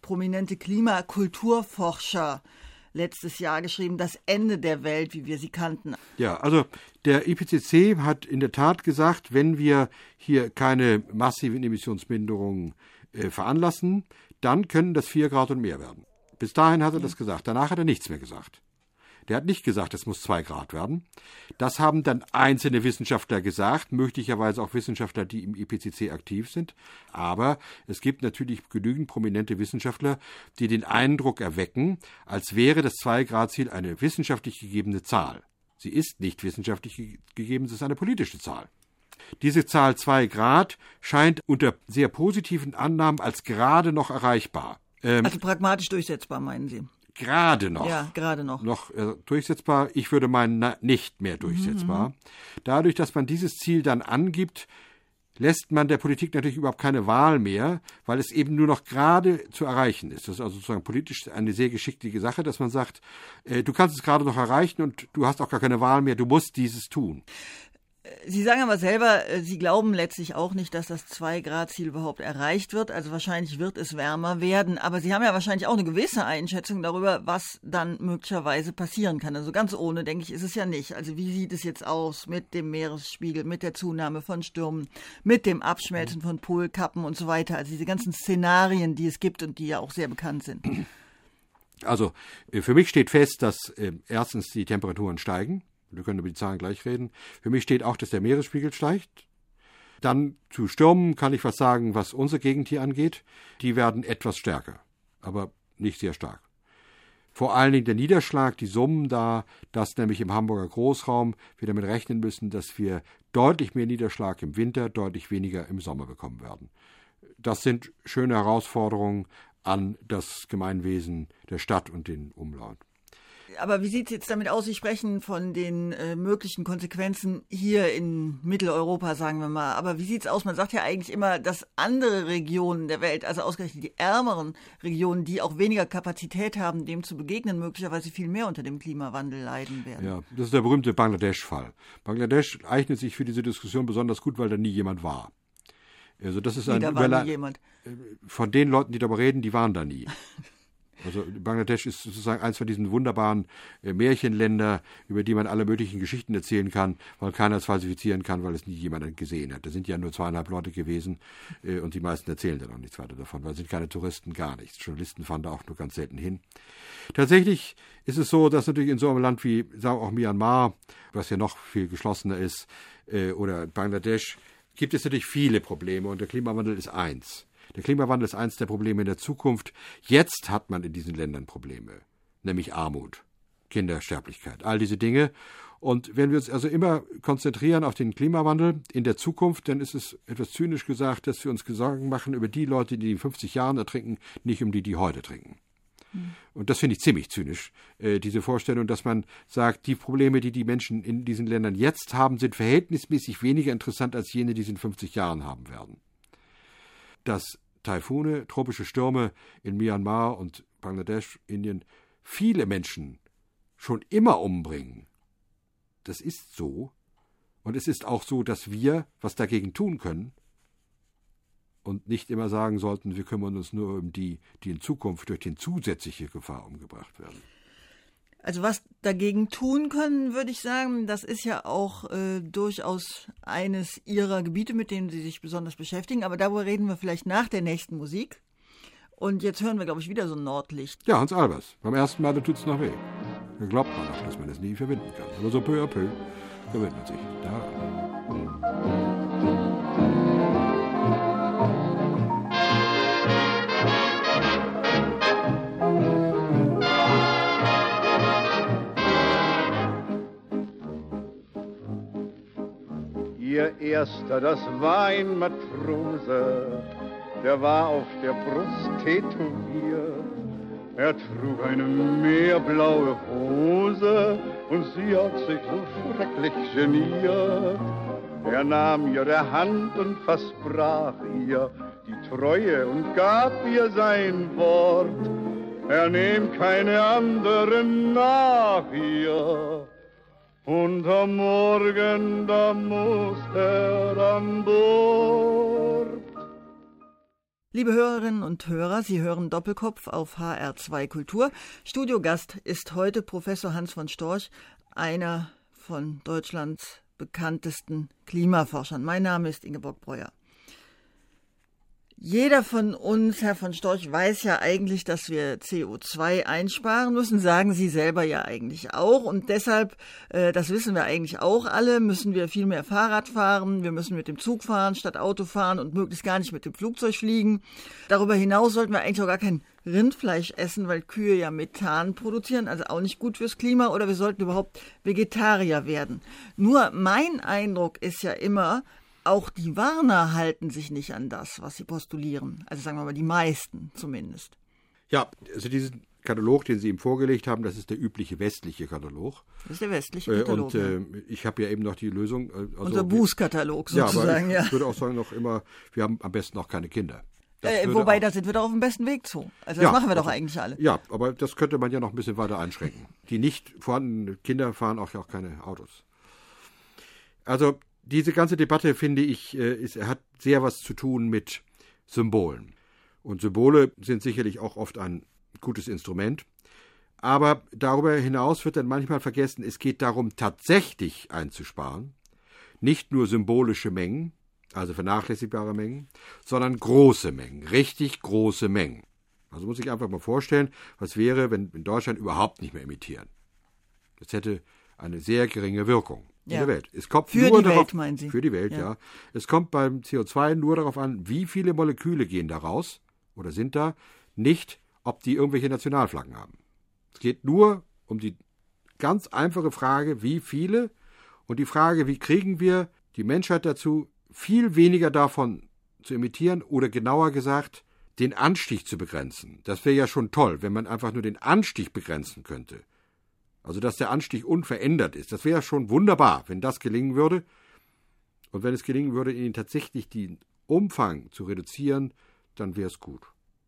prominente Klimakulturforscher letztes Jahr geschrieben, das Ende der Welt, wie wir sie kannten. Ja, also der IPCC hat in der Tat gesagt, wenn wir hier keine massiven Emissionsminderungen veranlassen, dann können das 4 Grad und mehr werden. Bis dahin hat er das gesagt. Danach hat er nichts mehr gesagt. Der hat nicht gesagt, es muss 2 Grad werden. Das haben dann einzelne Wissenschaftler gesagt, möglicherweise auch Wissenschaftler, die im IPCC aktiv sind. Aber es gibt natürlich genügend prominente Wissenschaftler, die den Eindruck erwecken, als wäre das 2-Grad-Ziel eine wissenschaftlich gegebene Zahl. Sie ist nicht wissenschaftlich gegeben, es ist eine politische Zahl. Diese Zahl 2 Grad scheint unter sehr positiven Annahmen als gerade noch erreichbar. Also pragmatisch durchsetzbar, meinen Sie? Gerade noch. Ja, gerade noch. Noch durchsetzbar. Ich würde meinen, nicht mehr durchsetzbar. Dadurch, dass man dieses Ziel dann angibt, lässt man der Politik natürlich überhaupt keine Wahl mehr, weil es eben nur noch gerade zu erreichen ist. Das ist also sozusagen politisch eine sehr geschickte Sache, dass man sagt, du kannst es gerade noch erreichen und du hast auch gar keine Wahl mehr, du musst dieses tun. Sie sagen aber selber, Sie glauben letztlich auch nicht, dass das 2-Grad-Ziel überhaupt erreicht wird. Also wahrscheinlich wird es wärmer werden. Aber Sie haben ja wahrscheinlich auch eine gewisse Einschätzung darüber, was dann möglicherweise passieren kann. Also ganz ohne, denke ich, ist es ja nicht. Also wie sieht es jetzt aus mit dem Meeresspiegel, mit der Zunahme von Stürmen, mit dem Abschmelzen von Polkappen und so weiter? Also diese ganzen Szenarien, die es gibt und die ja auch sehr bekannt sind. Also für mich steht fest, dass erstens die Temperaturen steigen. Wir können über die Zahlen gleich reden. Für mich steht auch, dass der Meeresspiegel steigt. Dann zu Stürmen kann ich was sagen, was unsere Gegend hier angeht. Die werden etwas stärker, aber nicht sehr stark. Vor allen Dingen der Niederschlag, die Summen da, dass nämlich im Hamburger Großraum wir damit rechnen müssen, dass wir deutlich mehr Niederschlag im Winter, deutlich weniger im Sommer bekommen werden. Das sind schöne Herausforderungen an das Gemeinwesen der Stadt und den Umlaut. Aber wie sieht es jetzt damit aus? Sie sprechen von den möglichen Konsequenzen hier in Mitteleuropa, sagen wir mal. Aber wie sieht es aus? Man sagt ja eigentlich immer, dass andere Regionen der Welt, also ausgerechnet die ärmeren Regionen, die auch weniger Kapazität haben, dem zu begegnen, möglicherweise viel mehr unter dem Klimawandel leiden werden. Ja, das ist der berühmte Bangladesch-Fall. Bangladesch eignet sich für diese Diskussion besonders gut, weil da nie jemand war. Also das ist da war nie jemand. Von den Leuten, die darüber reden, die waren da nie. Also Bangladesch ist sozusagen eins von diesen wunderbaren Märchenländer, über die man alle möglichen Geschichten erzählen kann, weil keiner es falsifizieren kann, weil es nie jemand gesehen hat. Da sind ja nur 2,5 Leute gewesen und die meisten erzählen dann auch nichts weiter davon, weil es sind keine Touristen, gar nichts. Journalisten fahren da auch nur ganz selten hin. Tatsächlich ist es so, dass natürlich in so einem Land wie, sagen wir auch Myanmar, was ja noch viel geschlossener ist, oder Bangladesch, gibt es natürlich viele Probleme und der Klimawandel ist eins. Der Klimawandel ist eines der Probleme in der Zukunft. Jetzt hat man in diesen Ländern Probleme, nämlich Armut, Kindersterblichkeit, all diese Dinge. Und wenn wir uns also immer konzentrieren auf den Klimawandel in der Zukunft, dann ist es etwas zynisch gesagt, dass wir uns Sorgen machen über die Leute, die in 50 Jahren ertrinken, nicht um die, die heute trinken. Und das finde ich ziemlich zynisch, diese Vorstellung, dass man sagt, die Probleme, die die Menschen in diesen Ländern jetzt haben, sind verhältnismäßig weniger interessant als jene, die sie in 50 Jahren haben werden. Dass Taifune, tropische Stürme in Myanmar und Bangladesch, Indien, viele Menschen schon immer umbringen. Das ist so. Und es ist auch so, dass wir was dagegen tun können und nicht immer sagen sollten, wir kümmern uns nur um die, die in Zukunft durch die zusätzliche Gefahr umgebracht werden. Also was dagegen tun können, würde ich sagen, das ist ja auch durchaus eines Ihrer Gebiete, mit denen Sie sich besonders beschäftigen. Aber darüber reden wir vielleicht nach der nächsten Musik. Und jetzt hören wir, glaube ich, wieder so ein Nordlicht. Ja, Hans Albers. Beim ersten Mal tut es noch weh. Da glaubt man auch, dass man es nie verbinden kann. Aber so peu à peu gewöhnt man sich daran. Ihr Erster, das war ein Matrose, der war auf der Brust tätowiert. Er trug eine meerblaue Hose und sie hat sich so schrecklich geniert. Er nahm ihre Hand und versprach ihr die Treue und gab ihr sein Wort. Er nehmt keine anderen nach ihr. Und am Morgen, da muss er an Bord. Liebe Hörerinnen und Hörer, Sie hören Doppelkopf auf HR2 Kultur. Studiogast ist heute Professor Hans von Storch, einer von Deutschlands bekanntesten Klimaforschern. Mein Name ist Ingeborg Breuer. Jeder von uns, Herr von Storch, weiß ja eigentlich, dass wir CO2 einsparen müssen, sagen Sie selber ja eigentlich auch. Und deshalb, das wissen wir eigentlich auch alle, müssen wir viel mehr Fahrrad fahren, wir müssen mit dem Zug fahren statt Auto fahren und möglichst gar nicht mit dem Flugzeug fliegen. Darüber hinaus sollten wir eigentlich auch gar kein Rindfleisch essen, weil Kühe ja Methan produzieren, also auch nicht gut fürs Klima, oder wir sollten überhaupt Vegetarier werden. Nur mein Eindruck ist ja immer, auch die Warner halten sich nicht an das, was sie postulieren. Also sagen wir mal, die meisten zumindest. Ja, also diesen Katalog, den Sie ihm vorgelegt haben, das ist der übliche westliche Katalog. Das ist der westliche Katalog. Und ich habe ja eben noch die Lösung. Also unser Bußkatalog sozusagen, ja. Aber ich würde auch sagen, noch immer, wir haben am besten noch keine Kinder. Wobei, da sind wir doch auf dem besten Weg zu. Also das machen wir doch eigentlich alle. Ja, aber das könnte man ja noch ein bisschen weiter einschränken. Die nicht vorhandenen Kinder fahren auch keine Autos. Also diese ganze Debatte, finde ich, hat sehr was zu tun mit Symbolen. Und Symbole sind sicherlich auch oft ein gutes Instrument. Aber darüber hinaus wird dann manchmal vergessen, es geht darum, tatsächlich einzusparen. Nicht nur symbolische Mengen, also vernachlässigbare Mengen, sondern große Mengen, richtig große Mengen. Also muss ich einfach mal vorstellen, was wäre, wenn in Deutschland überhaupt nicht mehr emittieren. Das hätte eine sehr geringe Wirkung. In der Welt. Es kommt für nur die darauf, Welt, meinen Sie? Für die Welt, ja. Es kommt beim CO2 nur darauf an, wie viele Moleküle gehen da raus oder sind da, nicht, ob die irgendwelche Nationalflaggen haben. Es geht nur um die ganz einfache Frage, wie viele, und die Frage, wie kriegen wir die Menschheit dazu, viel weniger davon zu emittieren oder genauer gesagt, den Anstieg zu begrenzen. Das wäre ja schon toll, wenn man einfach nur den Anstieg begrenzen könnte. Also, dass der Anstieg unverändert ist. Das wäre schon wunderbar, wenn das gelingen würde. Und wenn es gelingen würde, ihn tatsächlich den Umfang zu reduzieren, dann wäre es gut.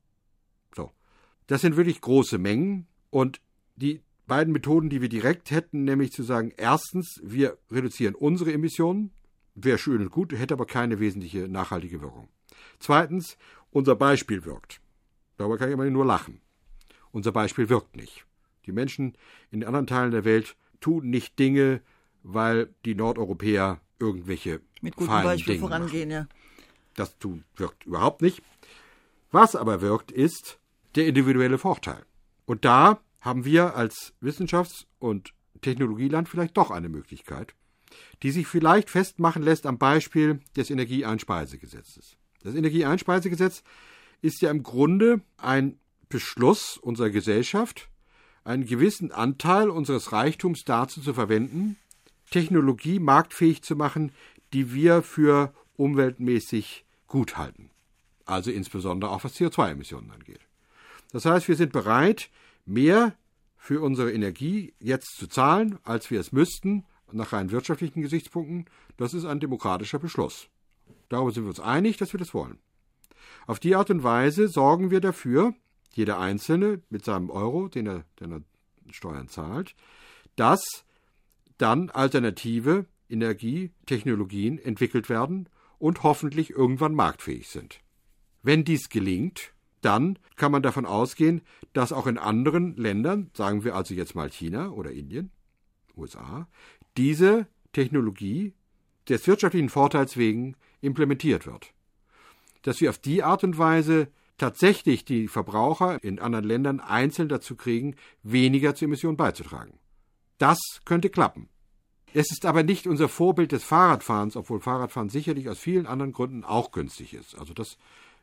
So. Das sind wirklich große Mengen. Und die beiden Methoden, die wir direkt hätten, nämlich zu sagen, erstens, wir reduzieren unsere Emissionen, wäre schön und gut, hätte aber keine wesentliche nachhaltige Wirkung. Zweitens, unser Beispiel wirkt. Darüber kann ich immer nur lachen. Unser Beispiel wirkt nicht. Die Menschen in anderen Teilen der Welt tun nicht Dinge, weil die Nordeuropäer irgendwelche mit gutem feinen Beispiel Dinge vorangehen, machen. Das wirkt überhaupt nicht. Was aber wirkt, ist der individuelle Vorteil. Und da haben wir als Wissenschafts- und Technologieland vielleicht doch eine Möglichkeit, die sich vielleicht festmachen lässt am Beispiel des Energieeinspeisegesetzes. Das Energieeinspeisegesetz ist ja im Grunde ein Beschluss unserer Gesellschaft, einen gewissen Anteil unseres Reichtums dazu zu verwenden, Technologie marktfähig zu machen, die wir für umweltmäßig gut halten. Also insbesondere auch was CO2-Emissionen angeht. Das heißt, wir sind bereit, mehr für unsere Energie jetzt zu zahlen, als wir es müssten, nach rein wirtschaftlichen Gesichtspunkten. Das ist ein demokratischer Beschluss. Darüber sind wir uns einig, dass wir das wollen. Auf die Art und Weise sorgen wir dafür, jeder Einzelne mit seinem Euro, den er Steuern zahlt, dass dann alternative Energietechnologien entwickelt werden und hoffentlich irgendwann marktfähig sind. Wenn dies gelingt, dann kann man davon ausgehen, dass auch in anderen Ländern, sagen wir also jetzt mal China oder Indien, USA, diese Technologie des wirtschaftlichen Vorteils wegen implementiert wird. Dass wir auf die Art und Weise tatsächlich die Verbraucher in anderen Ländern einzeln dazu kriegen, weniger zur Emission beizutragen. Das könnte klappen. Es ist aber nicht unser Vorbild des Fahrradfahrens, obwohl Fahrradfahren sicherlich aus vielen anderen Gründen auch günstig ist. Also das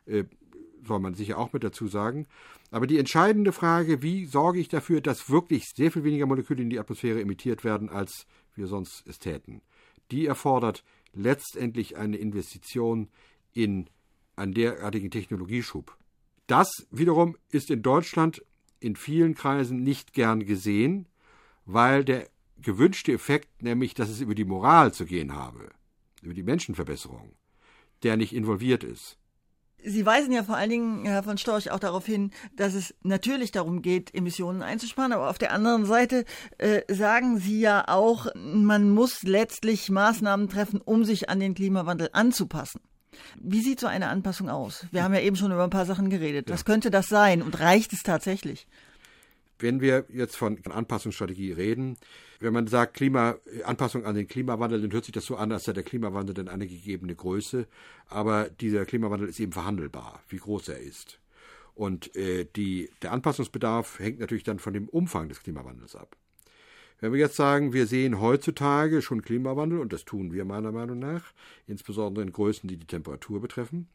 soll man sicher auch mit dazu sagen. Aber die entscheidende Frage, wie sorge ich dafür, dass wirklich sehr viel weniger Moleküle in die Atmosphäre emittiert werden, als wir sonst es täten, die erfordert letztendlich eine Investition in einen derartigen Technologieschub. Das wiederum ist in Deutschland in vielen Kreisen nicht gern gesehen, weil der gewünschte Effekt, nämlich dass es über die Moral zu gehen habe, über die Menschenverbesserung, der nicht involviert ist. Sie weisen ja vor allen Dingen, Herr von Storch, auch darauf hin, dass es natürlich darum geht, Emissionen einzusparen. Aber auf der anderen Seite sagen Sie ja auch, man muss letztlich Maßnahmen treffen, um sich an den Klimawandel anzupassen. Wie sieht so eine Anpassung aus? Wir haben ja eben schon über ein paar Sachen geredet. Was könnte das sein und reicht es tatsächlich? Wenn wir jetzt von Anpassungsstrategie reden, wenn man sagt Anpassung an den Klimawandel, dann hört sich das so an, als sei der Klimawandel dann eine gegebene Größe. Aber dieser Klimawandel ist eben verhandelbar, wie groß er ist. Und der Anpassungsbedarf hängt natürlich dann von dem Umfang des Klimawandels ab. Wenn wir jetzt sagen, wir sehen heutzutage schon Klimawandel, und das tun wir meiner Meinung nach, insbesondere in Größen, die die Temperatur betreffen,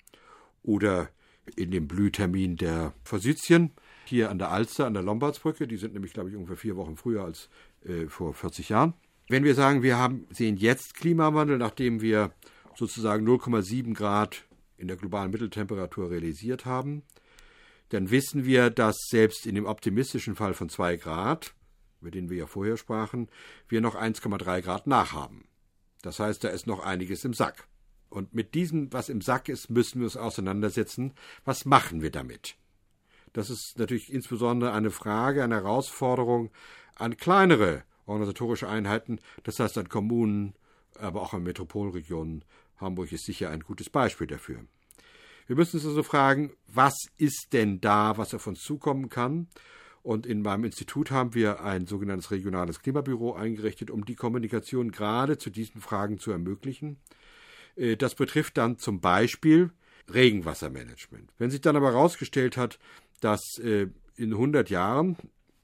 oder in dem Blühtermin der Forsythien, hier an der Alster, an der Lombardsbrücke, die sind nämlich, glaube ich, ungefähr 4 Wochen früher als vor 40 Jahren. Wenn wir sagen, sehen jetzt Klimawandel, nachdem wir sozusagen 0,7 Grad in der globalen Mitteltemperatur realisiert haben, dann wissen wir, dass selbst in dem optimistischen Fall von 2 Grad, über den wir ja vorher sprachen, wir noch 1,3 Grad nachhaben. Das heißt, da ist noch einiges im Sack. Und mit diesem, was im Sack ist, müssen wir uns auseinandersetzen. Was machen wir damit? Das ist natürlich insbesondere eine Frage, eine Herausforderung an kleinere organisatorische Einheiten, das heißt an Kommunen, aber auch an Metropolregionen. Hamburg ist sicher ein gutes Beispiel dafür. Wir müssen uns also fragen, was ist denn da, was auf uns zukommen kann? Und in meinem Institut haben wir ein sogenanntes regionales Klimabüro eingerichtet, um die Kommunikation gerade zu diesen Fragen zu ermöglichen. Das betrifft dann zum Beispiel Regenwassermanagement. Wenn sich dann aber herausgestellt hat, dass in 100 Jahren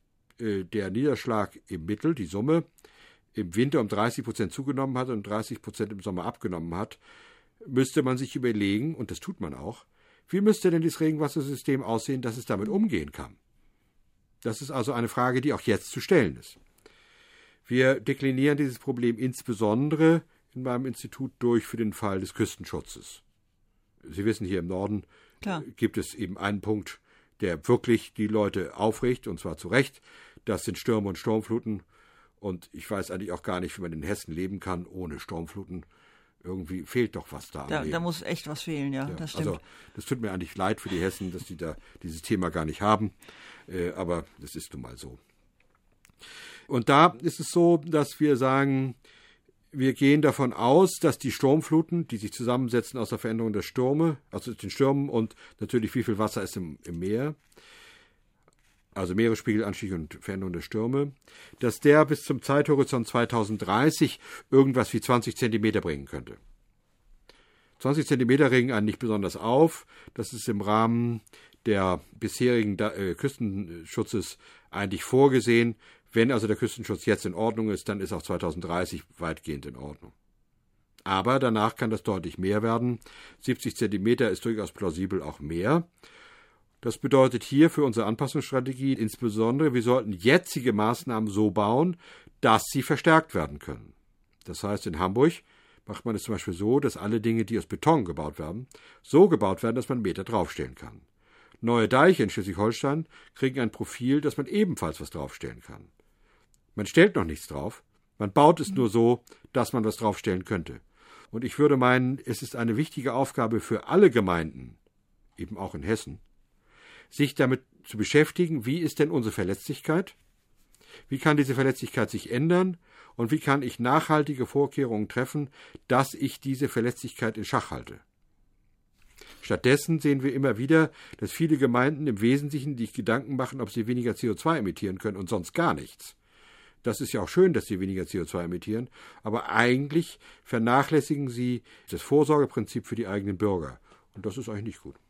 der Niederschlag im Mittel, die Summe, im Winter um 30% zugenommen hat und 30% im Sommer abgenommen hat, müsste man sich überlegen, und das tut man auch, wie müsste denn das Regenwassersystem aussehen, dass es damit umgehen kann? Das ist also eine Frage, die auch jetzt zu stellen ist. Wir deklinieren dieses Problem insbesondere in meinem Institut für den Fall des Küstenschutzes. Sie wissen, hier im Norden gibt es eben einen Punkt, der wirklich die Leute aufregt, und zwar zu Recht. Das sind Stürme und Sturmfluten. Und ich weiß eigentlich auch gar nicht, wie man in Hessen leben kann ohne Sturmfluten. Irgendwie fehlt doch was da. Da muss echt was fehlen, ja, das stimmt. Also das tut mir eigentlich leid für die Hessen, dass die da dieses Thema gar nicht haben. Aber das ist nun mal so. Und da ist es so, dass wir sagen, wir gehen davon aus, dass die Sturmfluten, die sich zusammensetzen aus der Veränderung der Stürme, also den Stürmen und natürlich wie viel Wasser ist im Meer, also Meeresspiegelanstieg und Veränderung der Stürme, dass der bis zum Zeithorizont 2030 irgendwas wie 20 Zentimeter bringen könnte. 20 Zentimeter regen einen nicht besonders auf. Das ist im Rahmen der bisherigen Küstenschutzes eigentlich vorgesehen. Wenn also der Küstenschutz jetzt in Ordnung ist, dann ist auch 2030 weitgehend in Ordnung. Aber danach kann das deutlich mehr werden. 70 Zentimeter ist durchaus plausibel auch mehr. Das bedeutet hier für unsere Anpassungsstrategie insbesondere, wir sollten jetzige Maßnahmen so bauen, dass sie verstärkt werden können. Das heißt, in Hamburg macht man es zum Beispiel so, dass alle Dinge, die aus Beton gebaut werden, so gebaut werden, dass man Meter draufstellen kann. Neue Deiche in Schleswig-Holstein kriegen ein Profil, dass man ebenfalls was draufstellen kann. Man stellt noch nichts drauf, man baut es nur so, dass man was draufstellen könnte. Und ich würde meinen, es ist eine wichtige Aufgabe für alle Gemeinden, eben auch in Hessen, sich damit zu beschäftigen, wie ist denn unsere Verletzlichkeit? Wie kann diese Verletzlichkeit sich ändern? Und wie kann ich nachhaltige Vorkehrungen treffen, dass ich diese Verletzlichkeit in Schach halte? Stattdessen sehen wir immer wieder, dass viele Gemeinden im Wesentlichen sich Gedanken machen, ob sie weniger CO2 emittieren können und sonst gar nichts. Das ist ja auch schön, dass sie weniger CO2 emittieren, aber eigentlich vernachlässigen sie das Vorsorgeprinzip für die eigenen Bürger. Und das ist eigentlich nicht gut.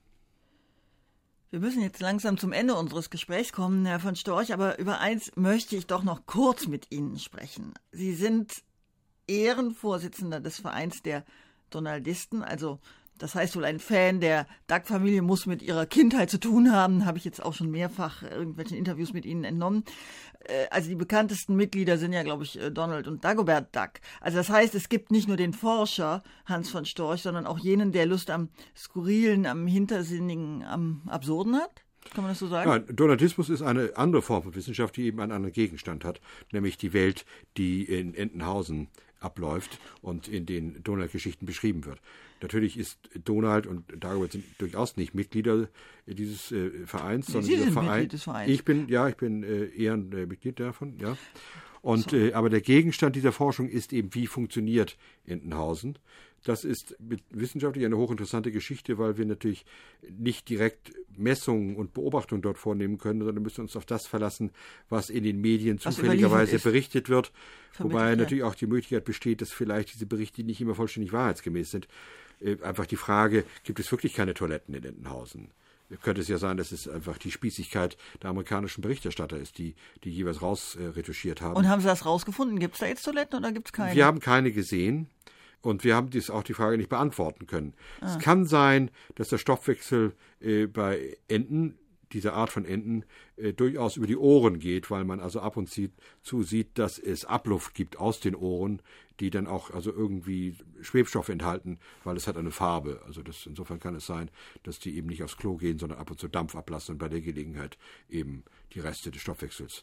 Wir müssen jetzt langsam zum Ende unseres Gesprächs kommen, Herr von Storch, aber über eins möchte ich doch noch kurz mit Ihnen sprechen. Sie sind Ehrenvorsitzender des Vereins der Donaldisten, also das heißt wohl ein Fan der Duck-Familie, muss mit ihrer Kindheit zu tun haben, habe ich jetzt auch schon mehrfach irgendwelchen Interviews mit Ihnen entnommen. Also die bekanntesten Mitglieder sind ja, glaube ich, Donald und Dagobert Duck. Also das heißt, es gibt nicht nur den Forscher Hans von Storch, sondern auch jenen, der Lust am Skurrilen, am Hintersinnigen, am Absurden hat? Kann man das so sagen? Ja, Donaldismus ist eine andere Form von Wissenschaft, die eben einen anderen Gegenstand hat, nämlich die Welt, die in Entenhausen abläuft und in den Donald-Geschichten beschrieben wird. Natürlich ist Donald und Dagobert sind durchaus nicht Mitglieder dieses Vereins, sondern Sie dieser sind Verein. Mitglied des Vereins. Ich bin Ehrenmitglied davon, ja. Und aber der Gegenstand dieser Forschung ist eben, wie funktioniert Entenhausen. Das ist wissenschaftlich eine hochinteressante Geschichte, weil wir natürlich nicht direkt Messungen und Beobachtungen dort vornehmen können, sondern müssen uns auf das verlassen, was in den Medien zufälligerweise berichtet wird. Wobei natürlich auch die Möglichkeit besteht, dass vielleicht diese Berichte nicht immer vollständig wahrheitsgemäß sind. Einfach die Frage, gibt es wirklich keine Toiletten in Entenhausen? Könnte es ja sein, dass es einfach die Spießigkeit der amerikanischen Berichterstatter ist, die jeweils rausretuschiert haben. Und haben Sie das rausgefunden? Gibt es da jetzt Toiletten oder gibt es keine? Wir haben keine gesehen. Und wir haben auch die Frage nicht beantworten können. Es kann sein, dass der Stoffwechsel bei Enten, dieser Art von Enten, durchaus über die Ohren geht, weil man also ab und zu sieht, dass es Abluft gibt aus den Ohren, die dann auch also irgendwie Schwebstoff enthalten, weil es hat eine Farbe. Also insofern kann es sein, dass die eben nicht aufs Klo gehen, sondern ab und zu Dampf ablassen und bei der Gelegenheit eben die Reste des Stoffwechsels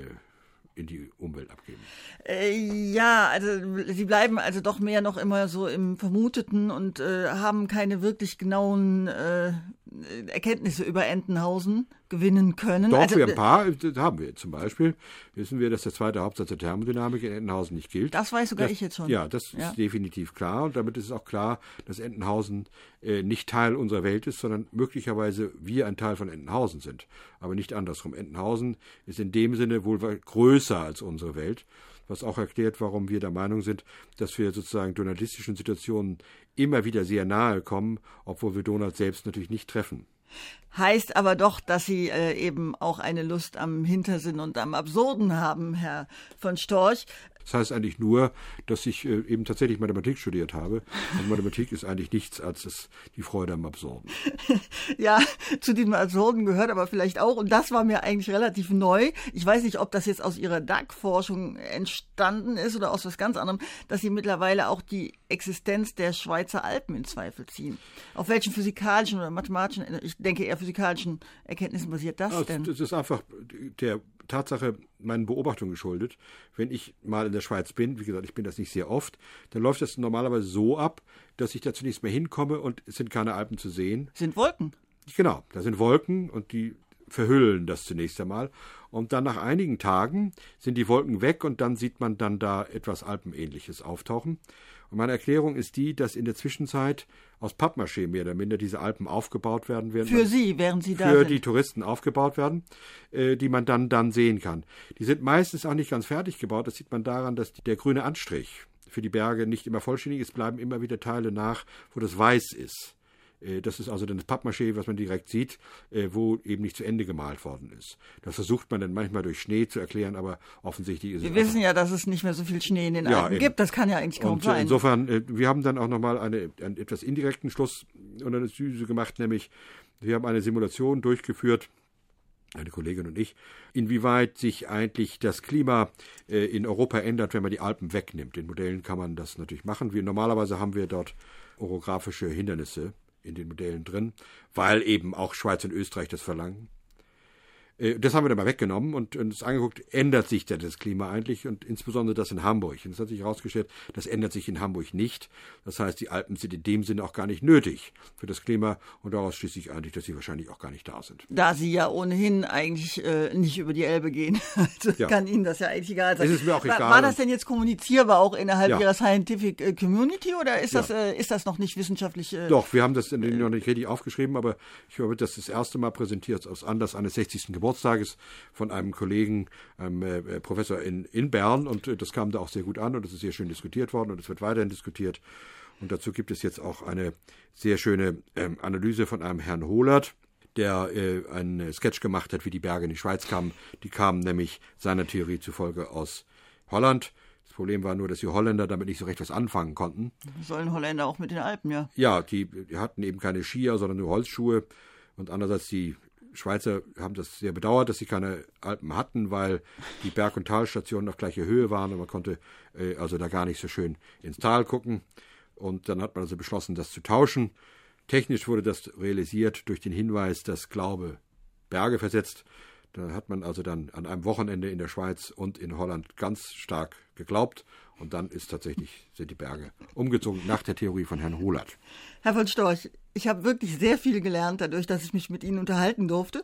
in die Umwelt abgeben. Ja, also sie bleiben also doch mehr noch immer so im Vermuteten und haben keine wirklich genauen Erkenntnisse über Entenhausen gewinnen können. Doch, wir ein paar haben wir. Zum Beispiel wissen wir, dass der zweite Hauptsatz der Thermodynamik in Entenhausen nicht gilt. Das weiß sogar ich jetzt schon. Ja, das ist definitiv klar. Und damit ist es auch klar, dass Entenhausen nicht Teil unserer Welt ist, sondern möglicherweise wir ein Teil von Entenhausen sind. Aber nicht andersrum. Entenhausen ist in dem Sinne wohl größer als unsere Welt, was auch erklärt, warum wir der Meinung sind, dass wir sozusagen donaldistischen Situationen immer wieder sehr nahe kommen, obwohl wir Donald selbst natürlich nicht treffen. Heißt aber doch, dass Sie eben auch eine Lust am Hintersinn und am Absurden haben, Herr von Storch. Das heißt eigentlich nur, dass ich eben tatsächlich Mathematik studiert habe. Und Mathematik ist eigentlich nichts als die Freude am Absurden. Ja, zu diesem Absurden gehört aber vielleicht auch, und das war mir eigentlich relativ neu, ich weiß nicht, ob das jetzt aus Ihrer DAG-Forschung entstanden ist oder aus was ganz anderem, dass Sie mittlerweile auch die Existenz der Schweizer Alpen in Zweifel ziehen. Auf welchen physikalischen oder mathematischen, ich denke eher physikalischen Erkenntnissen basiert das denn? Das ist einfach der Tatsache meinen Beobachtungen geschuldet. Wenn ich mal in der Schweiz bin, wie gesagt, ich bin das nicht sehr oft, dann läuft das normalerweise so ab, dass ich da zunächst mal hinkomme und es sind keine Alpen zu sehen. Sind Wolken. Genau, da sind Wolken und die verhüllen das zunächst einmal. Und dann nach einigen Tagen sind die Wolken weg und dann sieht man dann da etwas Alpenähnliches auftauchen. Und meine Erklärung ist die, dass in der Zwischenzeit aus Pappmaché mehr oder minder diese Alpen aufgebaut werden. Für Sie, während Sie da sind. Für die Touristen aufgebaut werden, die man dann sehen kann. Die sind meistens auch nicht ganz fertig gebaut. Das sieht man daran, dass der grüne Anstrich für die Berge nicht immer vollständig ist, bleiben immer wieder Teile nach, wo das weiß ist. Das ist also dann das Pappmaché, was man direkt sieht, wo eben nicht zu Ende gemalt worden ist. Das versucht man dann manchmal durch Schnee zu erklären, aber offensichtlich ist es. Wir wissen ja, dass es nicht mehr so viel Schnee in den Alpen gibt. Das kann ja eigentlich kaum sein. Insofern, wir haben dann auch nochmal einen etwas indirekten Schluss unter der Analyse gemacht, nämlich wir haben eine Simulation durchgeführt, eine Kollegin und ich, inwieweit sich eigentlich das Klima in Europa ändert, wenn man die Alpen wegnimmt. In Modellen kann man das natürlich machen. Normalerweise haben wir dort orografische Hindernisse in den Modellen drin, weil eben auch Schweiz und Österreich das verlangen. Das haben wir dann mal weggenommen und uns angeguckt, ändert sich denn das Klima eigentlich und insbesondere das in Hamburg. Und es hat sich herausgestellt, das ändert sich in Hamburg nicht. Das heißt, die Alpen sind in dem Sinne auch gar nicht nötig für das Klima und daraus schließe ich eigentlich, dass sie wahrscheinlich auch gar nicht da sind. Da sie ja ohnehin eigentlich nicht über die Elbe gehen, also kann Ihnen das ja eigentlich egal sein. Es ist mir auch egal. War das denn jetzt kommunizierbar auch innerhalb Ihrer Scientific Community oder ist das noch nicht wissenschaftlich? Doch, wir haben das noch nicht richtig aufgeschrieben, aber ich habe das erste Mal präsentiert aus Anlass eines 60. Geburtstages von einem Kollegen, einem Professor in Bern und das kam da auch sehr gut an und es ist sehr schön diskutiert worden und es wird weiterhin diskutiert. Und dazu gibt es jetzt auch eine sehr schöne Analyse von einem Herrn Holert, der einen Sketch gemacht hat, wie die Berge in die Schweiz kamen. Die kamen nämlich seiner Theorie zufolge aus Holland. Das Problem war nur, dass die Holländer damit nicht so recht was anfangen konnten. Sollen Holländer auch mit den Alpen, ja? Ja, die hatten eben keine Skier, sondern nur Holzschuhe und andererseits die Schweizer haben das sehr bedauert, dass sie keine Alpen hatten, weil die Berg- und Talstationen auf gleicher Höhe waren und man konnte also da gar nicht so schön ins Tal gucken. Und dann hat man also beschlossen, das zu tauschen. Technisch wurde das realisiert durch den Hinweis, dass Glaube Berge versetzt. Da hat man also dann an einem Wochenende in der Schweiz und in Holland ganz stark geglaubt. Und dann sind die Berge umgezogen nach der Theorie von Herrn Holert. Herr von Storch, ich habe wirklich sehr viel gelernt dadurch, dass ich mich mit Ihnen unterhalten durfte.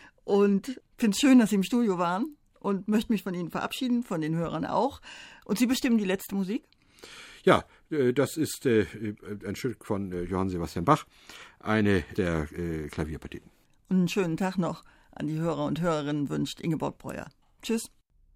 Und finde es schön, dass Sie im Studio waren und möchte mich von Ihnen verabschieden, von den Hörern auch. Und Sie bestimmen die letzte Musik? Ja, Das ist ein Stück von Johann Sebastian Bach, eine der Klavierpartien. Und einen schönen Tag noch an die Hörer und Hörerinnen wünscht Ingeborg Breuer. Tschüss.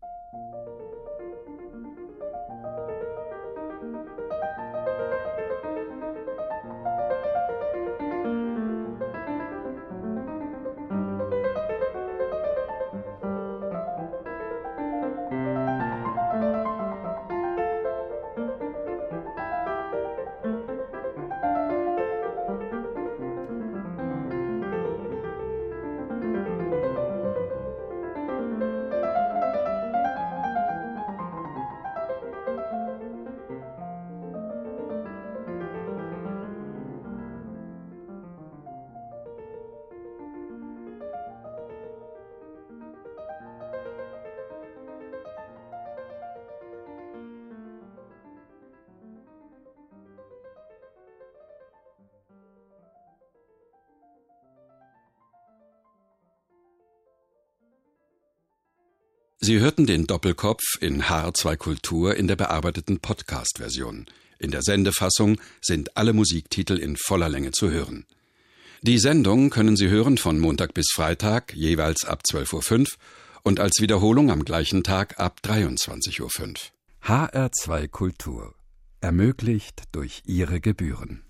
Sie hörten den Doppelkopf in HR2 Kultur in der bearbeiteten Podcast-Version. In der Sendefassung sind alle Musiktitel in voller Länge zu hören. Die Sendung können Sie hören von Montag bis Freitag, jeweils ab 12.05 Uhr und als Wiederholung am gleichen Tag ab 23.05 Uhr. HR2 Kultur. Ermöglicht durch Ihre Gebühren.